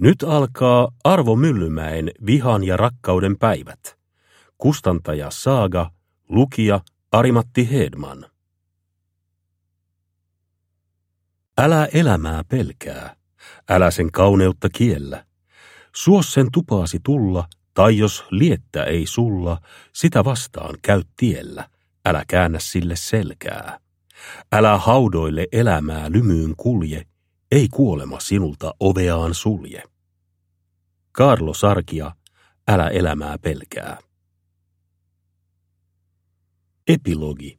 Nyt alkaa Arvo Myllymäen Vihan ja rakkauden päivät. Kustantaja Saaga, lukija Ari-Matti Hedman. Älä elämää pelkää, älä sen kauneutta kiellä. Suo sen tupaasi tulla, tai jos liettä ei sulla, sitä vastaan käy tiellä, älä käännä sille selkää. Älä haudoille elämää lymyyn kulje, ei kuolema sinulta oveaan sulje. Kaarlo Sarkia, Älä elämää pelkää. Epilogi.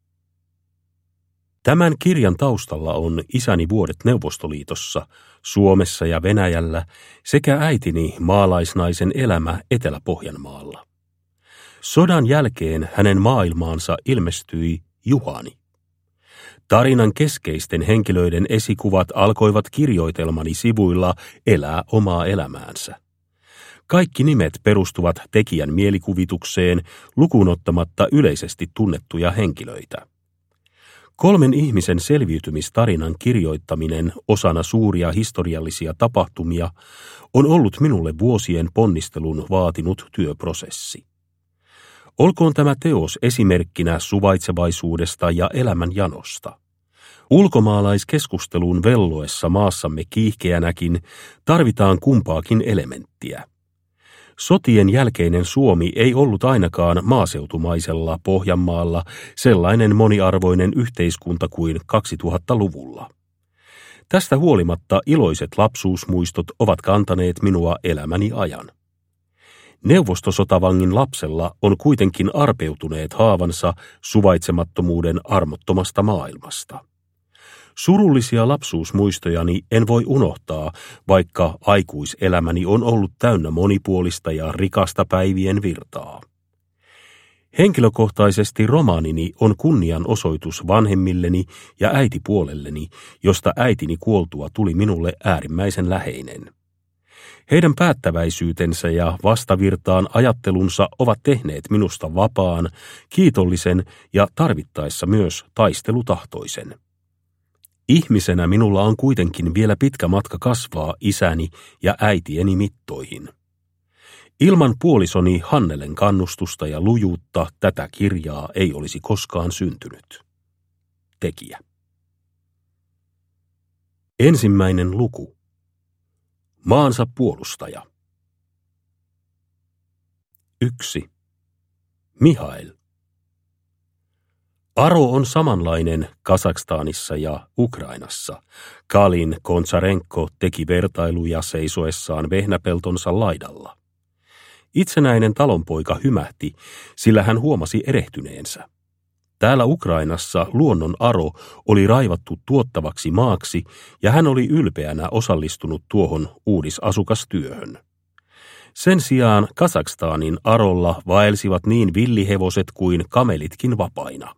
Tämän kirjan taustalla on isäni vuodet Neuvostoliitossa, Suomessa ja Venäjällä sekä äitini maalaisnaisen elämä Etelä-Pohjanmaalla. Sodan jälkeen hänen maailmaansa ilmestyi Juhani. Tarinan keskeisten henkilöiden esikuvat alkoivat kirjoitelmani sivuilla elää omaa elämäänsä. Kaikki nimet perustuvat tekijän mielikuvitukseen lukuun ottamatta yleisesti tunnettuja henkilöitä. 3 ihmisen selviytymistarinan kirjoittaminen osana suuria historiallisia tapahtumia on ollut minulle vuosien ponnistelun vaatinut työprosessi. Olkoon tämä teos esimerkkinä suvaitsevaisuudesta ja elämän janosta. Ulkomaalaiskeskustelun velloessa maassamme kiihkeänäkin tarvitaan kumpaakin elementtiä. Sotien jälkeinen Suomi ei ollut ainakaan maaseutumaisella Pohjanmaalla sellainen moniarvoinen yhteiskunta kuin 2000-luvulla. Tästä huolimatta iloiset lapsuusmuistot ovat kantaneet minua elämäni ajan. Neuvostosotavangin lapsella on kuitenkin arpeutuneet haavansa suvaitsemattomuuden armottomasta maailmasta. Surullisia lapsuusmuistojani en voi unohtaa, vaikka aikuiselämäni on ollut täynnä monipuolista ja rikasta päivien virtaa. Henkilökohtaisesti romaanini on kunnianosoitus vanhemmilleni ja äitipuolelleni, josta äitini kuoltua tuli minulle äärimmäisen läheinen. Heidän päättäväisyytensä ja vastavirtaan ajattelunsa ovat tehneet minusta vapaan, kiitollisen ja tarvittaessa myös taistelutahtoisen. Ihmisenä minulla on kuitenkin vielä pitkä matka kasvaa isäni ja äitieni mittoihin. Ilman puolisoni Hannelen kannustusta ja lujuutta tätä kirjaa ei olisi koskaan syntynyt. Tekijä. Ensimmäinen luku. Maansa puolustaja. 1. Mihail. Aro on samanlainen Kazakstanissa ja Ukrainassa. Kalin Kontsarenko teki vertailuja seisoessaan vehnäpeltonsa laidalla. Itsenäinen talonpoika hymähti, sillä hän huomasi erehtyneensä. Täällä Ukrainassa luonnon aro oli raivattu tuottavaksi maaksi ja hän oli ylpeänä osallistunut tuohon uudisasukastyöhön. Sen sijaan Kazakstanin arolla vaelsivat niin villihevoset kuin kamelitkin vapaina.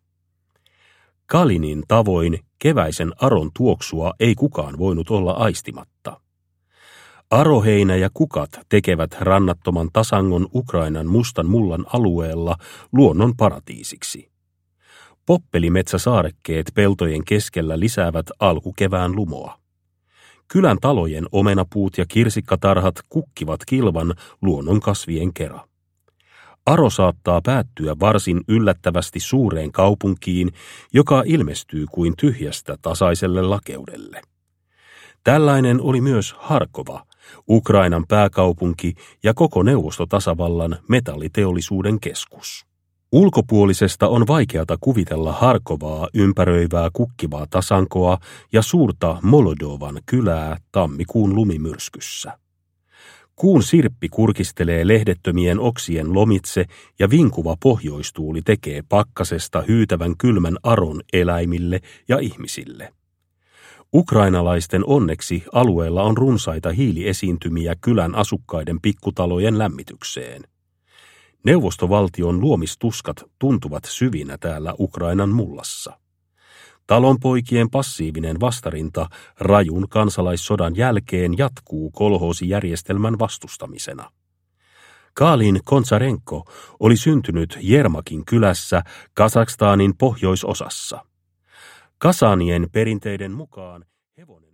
Kalinin tavoin keväisen aron tuoksua ei kukaan voinut olla aistimatta. Aroheinä ja kukat tekevät rannattoman tasangon Ukrainan mustan mullan alueella luonnon paratiisiksi. Poppelimetsäsaarekkeet peltojen keskellä lisäävät alkukevään lumoa. Kylän talojen omenapuut ja kirsikkatarhat kukkivat kilvan luonnon kasvien kera. Aro saattaa päättyä varsin yllättävästi suureen kaupunkiin, joka ilmestyy kuin tyhjästä tasaiselle lakeudelle. Tällainen oli myös Harkova, Ukrainan pääkaupunki ja koko Neuvostotasavallan metalliteollisuuden keskus. Ulkopuolisesta on vaikeata kuvitella Harkovaa ympäröivää kukkivaa tasankoa ja suurta Molodovan kylää tammikuun lumimyrskyssä. Kuun sirppi kurkistelee lehdettömien oksien lomitse ja vinkuva pohjoistuuli tekee pakkasesta hyytävän kylmän aron eläimille ja ihmisille. Ukrainalaisten onneksi alueella on runsaita hiiliesiintymiä kylän asukkaiden pikkutalojen lämmitykseen. Neuvostovaltion luomistuskat tuntuvat syvinä täällä Ukrainan mullassa. Talonpoikien passiivinen vastarinta rajun kansalaissodan jälkeen jatkuu kolhoosijärjestelmän vastustamisena. Kalin Kontsarenko oli syntynyt Jermakin kylässä Kazakstanin pohjoisosassa. Kasanien perinteiden mukaan hevonen